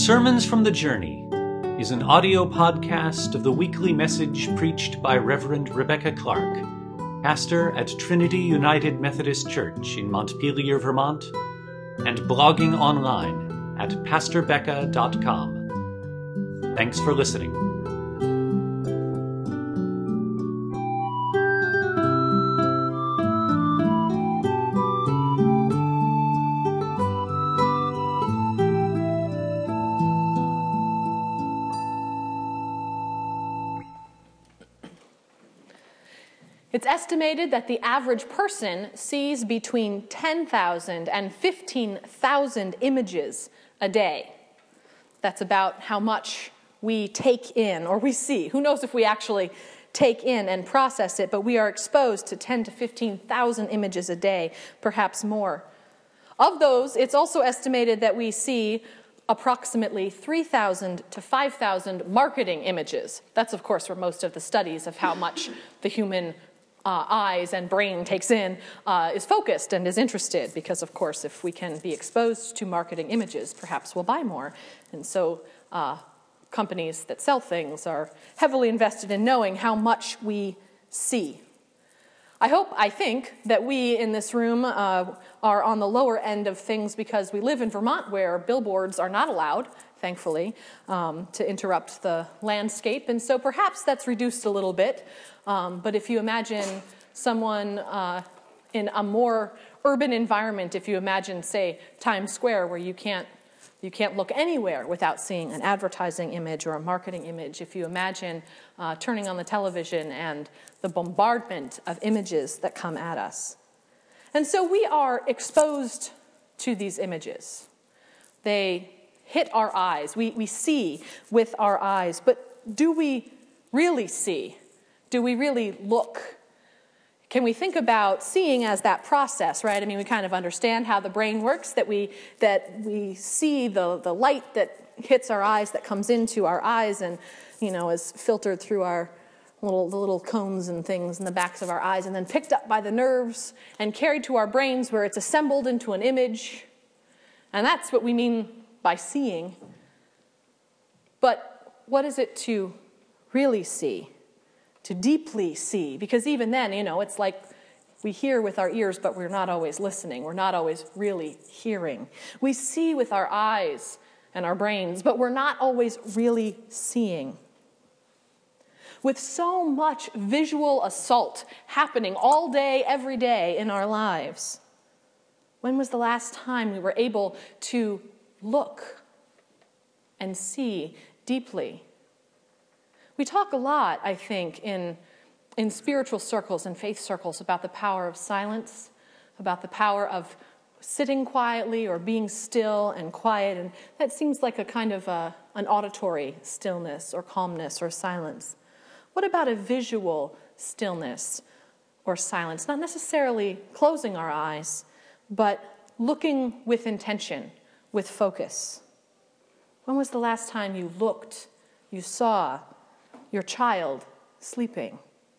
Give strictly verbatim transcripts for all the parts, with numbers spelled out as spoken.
Sermons from the Journey is an audio podcast of the weekly message preached by Reverend Rebecca Clark, pastor at Trinity United Methodist Church in Montpelier, Vermont, and blogging online at pastor becca dot com. Thanks for listening. It's estimated that the average person sees between ten thousand and fifteen thousand images a day. That's about how much we take in, or we see. Who knows if we actually take in and process it, but we are exposed to ten to fifteen thousand images a day, perhaps more. Of those, it's also estimated that we see approximately three thousand to five thousand marketing images. That's, of course, where most of the studies of how much the human Uh, eyes and brain takes in, uh, is focused and is interested, because, of course, if we can be exposed to marketing images, perhaps we'll buy more. And so uh, companies that sell things are heavily invested in knowing how much we see. I hope, I think, that we in this room uh, are on the lower end of things because we live in Vermont, where billboards are not allowed, thankfully, um, to interrupt the landscape. And so perhaps that's reduced a little bit. Um, but if you imagine someone uh, in a more urban environment, if you imagine, say, Times Square, where you can't you can't look anywhere without seeing an advertising image or a marketing image, if you imagine uh, turning on the television and the bombardment of images that come at us. And so we are exposed to these images. They hit our eyes. We, we see with our eyes. But do we really see? Do we really look? Can we think about seeing as that process, right? I mean, we kind of understand how the brain works, that we that we see the, the light that hits our eyes, that comes into our eyes and, you know, is filtered through our little the little cones and things in the backs of our eyes, and then picked up by the nerves and carried to our brains, where it's assembled into an image. And that's what we mean by seeing. But what is it to really see? To deeply see? Because even then, you know, it's like we hear with our ears, but we're not always listening. We're not always really hearing. We see with our eyes and our brains, but we're not always really seeing. With so much visual assault happening all day, every day in our lives, when was the last time we were able to look and see deeply? We talk a lot, I think, in, in spiritual circles and faith circles about the power of silence, about the power of sitting quietly or being still and quiet. And that seems like a kind of a, an auditory stillness or calmness or silence. What about a visual stillness or silence? Not necessarily closing our eyes, but looking with intention, with focus. When was the last time you looked, you saw your child sleeping?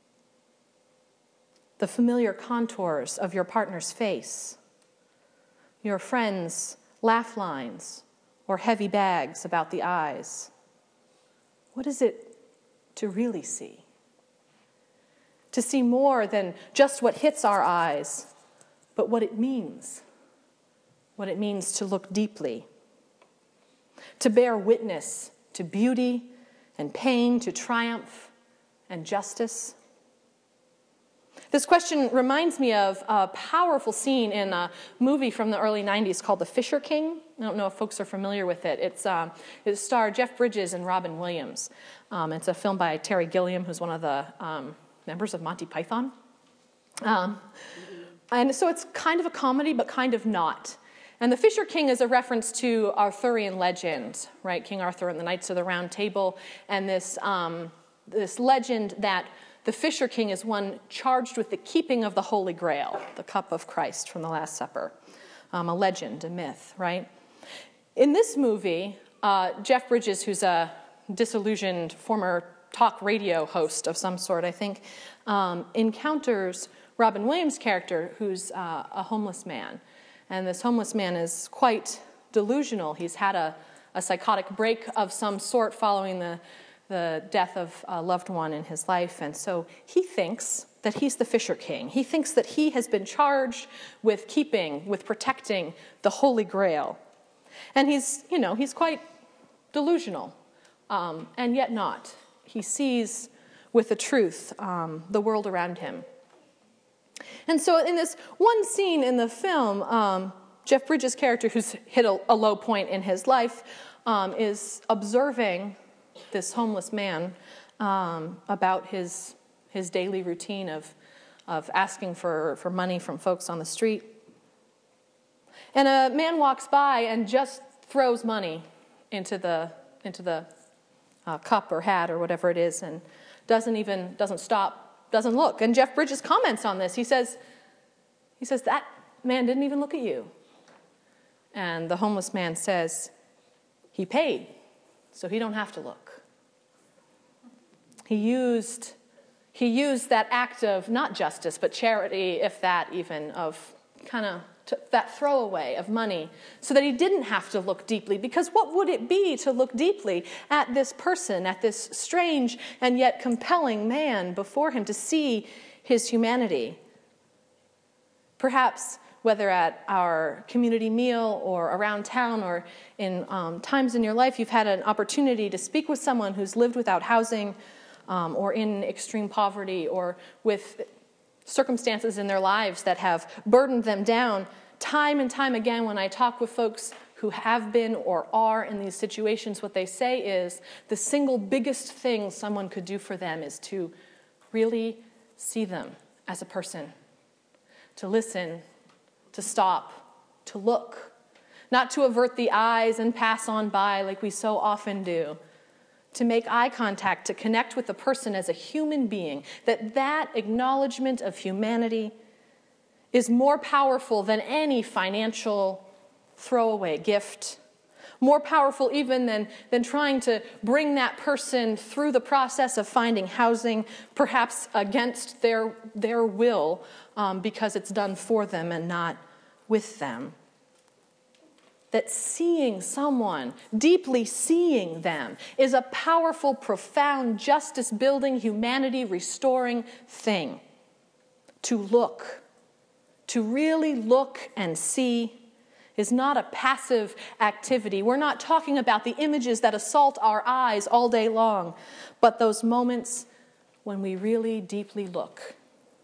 The familiar contours of your partner's face, your friend's laugh lines or heavy bags about the eyes. What is it to really see? To see more than just what hits our eyes, but what it means. What it means to look deeply. To bear witness to beauty and pain, to triumph and justice. This question reminds me of a powerful scene in a movie from the early nineties called The Fisher King. I don't know if folks are familiar with it. It's um, it starred Jeff Bridges and Robin Williams. Um, it's a film by Terry Gilliam, who's one of the um, members of Monty Python. Um, and so it's kind of a comedy, but kind of not. And The Fisher King is a reference to Arthurian legend, right? King Arthur and the Knights of the Round Table, and this um, this legend that the Fisher King is one charged with the keeping of the Holy Grail, the cup of Christ from the Last Supper. Um, a legend, a myth, right? In this movie, uh, Jeff Bridges, who's a disillusioned former talk radio host of some sort, I think, um, encounters Robin Williams' character, who's uh, a homeless man. And this homeless man is quite delusional. He's had a, a psychotic break of some sort following the, the death of a loved one in his life. And so he thinks that he's the Fisher King. He thinks that he has been charged with keeping, with protecting the Holy Grail. And he's, you know, he's quite delusional, um, and yet not. He sees with the truth um, the world around him. And so in this one scene in the film, um, Jeff Bridges' character, who's hit a, a low point in his life, um, is observing this homeless man um, about his his daily routine of, of asking for, for money from folks on the street. And a man walks by and just throws money into the into the uh, cup or hat or whatever it is, and doesn't even doesn't stop, doesn't look. And Jeff Bridges comments on this. He says, he says that man didn't even look at you. And the homeless man says, he paid, so he don't have to look. He used he used that act of not justice but charity, if that even, of kind of To that throwaway of money, so that he didn't have to look deeply. Because what would it be to look deeply at this person, at this strange and yet compelling man before him, to see his humanity? Perhaps whether at our community meal or around town or in um, times in your life you've had an opportunity to speak with someone who's lived without housing um, or in extreme poverty or with circumstances in their lives that have burdened them down. Time and time again, when I talk with folks who have been or are in these situations, what they say is the single biggest thing someone could do for them is to really see them as a person, to listen, to stop, to look, not to avert the eyes and pass on by like we so often do, to make eye contact, to connect with the person as a human being, that that acknowledgement of humanity is more powerful than any financial throwaway gift, more powerful even than, than trying to bring that person through the process of finding housing, perhaps against their, their will, um, because it's done for them and not with them. That seeing someone, deeply seeing them, is a powerful, profound, justice-building, humanity-restoring thing. To look, to really look and see, is not a passive activity. We're not talking about the images that assault our eyes all day long, but those moments when we really deeply look.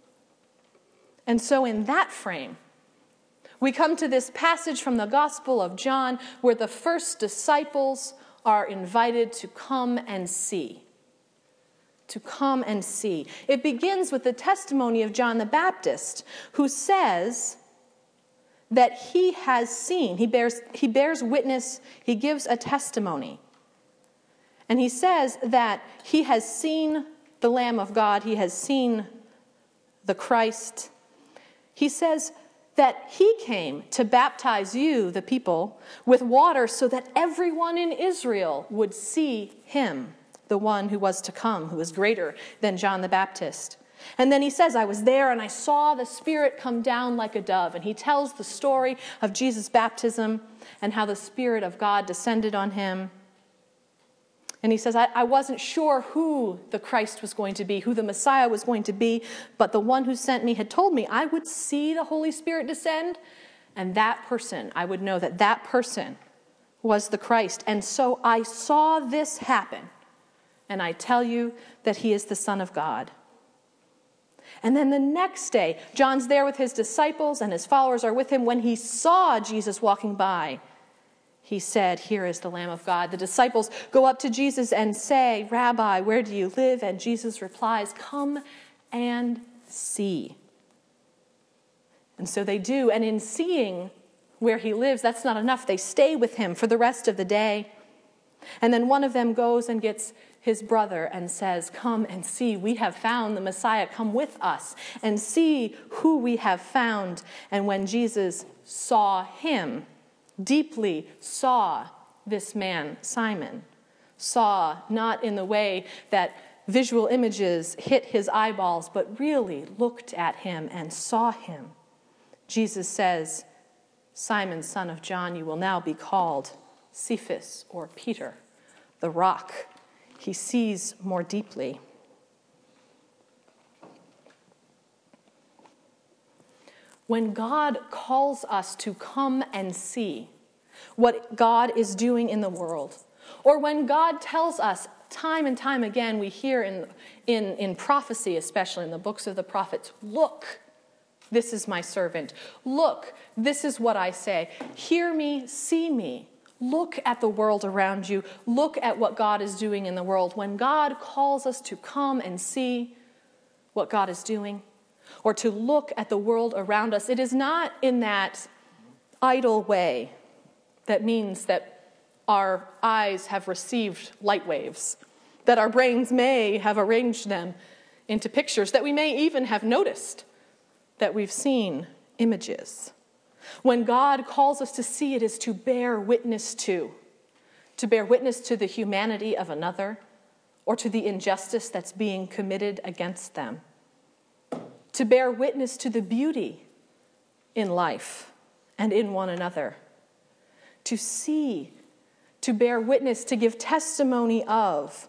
And so in that frame, we come to this passage from the Gospel of John where the first disciples are invited to come and see. To come and see. It begins with the testimony of John the Baptist, who says that he has seen, he bears, he bears witness, he gives a testimony. And he says that he has seen the Lamb of God, he has seen the Christ. He says that he came to baptize you, the people, with water so that everyone in Israel would see him, the one who was to come, who was greater than John the Baptist. And then he says, I was there and I saw the Spirit come down like a dove. And he tells the story of Jesus' baptism and how the Spirit of God descended on him. And he says, I, I wasn't sure who the Christ was going to be, who the Messiah was going to be, but the one who sent me had told me I would see the Holy Spirit descend, and that person, I would know that that person was the Christ. And so I saw this happen, and I tell you that he is the Son of God. And then the next day, John's there with his disciples, and his followers are with him. When he saw Jesus walking by, he said, here is the Lamb of God. The disciples go up to Jesus and say, Rabbi, where do you live? And Jesus replies, come and see. And so they do. And in seeing where he lives, that's not enough. They stay with him for the rest of the day. And then one of them goes and gets his brother and says, come and see. We have found the Messiah. Come with us and see who we have found. And when Jesus saw him, deeply saw this man, Simon, saw not in the way that visual images hit his eyeballs, but really looked at him and saw him. Jesus says, Simon, son of John, you will now be called Cephas or Peter, the rock. He sees more deeply. When God calls us to come and see what God is doing in the world, or when God tells us time and time again, we hear in, in, in prophecy, especially in the books of the prophets, look, this is my servant. Look, this is what I say. Hear me, see me. Look at the world around you. Look at what God is doing in the world. When God calls us to come and see what God is doing, or to look at the world around us, it is not in that idle way that means that our eyes have received light waves, that our brains may have arranged them into pictures, that we may even have noticed that we've seen images. When God calls us to see, it is to bear witness to, to bear witness to the humanity of another, or to the injustice that's being committed against them, to bear witness to the beauty in life and in one another, to see, to bear witness, to give testimony of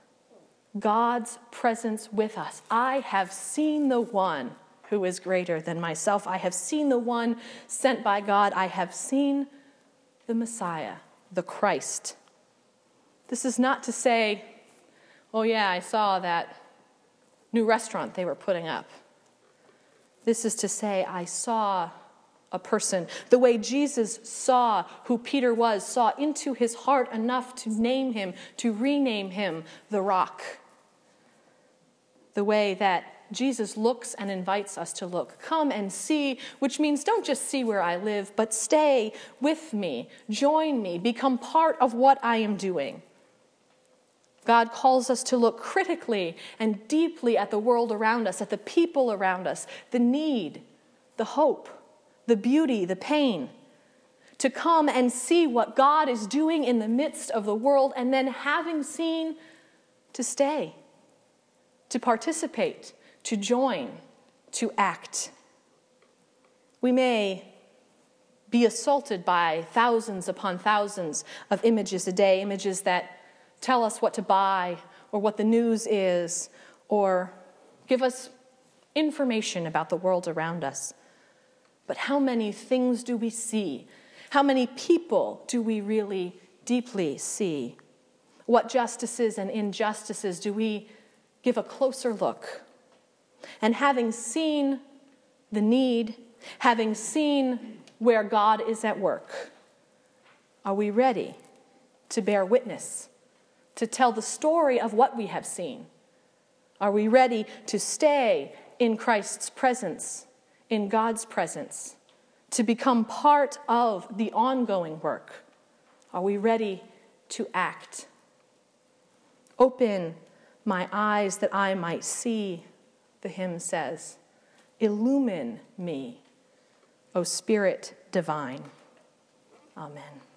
God's presence with us. I have seen the one who is greater than myself. I have seen the one sent by God. I have seen the Messiah, the Christ. This is not to say, oh yeah, I saw that new restaurant they were putting up. This is to say, I saw a person, the way Jesus saw who Peter was, saw into his heart enough to name him, to rename him the Rock. The way that Jesus looks and invites us to look. Come and see, which means don't just see where I live, but stay with me, join me, become part of what I am doing. God calls us to look critically and deeply at the world around us, at the people around us, the need, the hope, the beauty, the pain, to come and see what God is doing in the midst of the world, and then having seen, to stay, to participate, to join, to act. We may be assaulted by thousands upon thousands of images a day, images that tell us what to buy, or what the news is, or give us information about the world around us. But how many things do we see? How many people do we really deeply see? What justices and injustices do we give a closer look? And having seen the need, having seen where God is at work, are we ready to bear witness, to tell the story of what we have seen? Are we ready to stay in Christ's presence, in God's presence, to become part of the ongoing work? Are we ready to act? Open my eyes that I might see, the hymn says. Illumine me, O Spirit divine. Amen.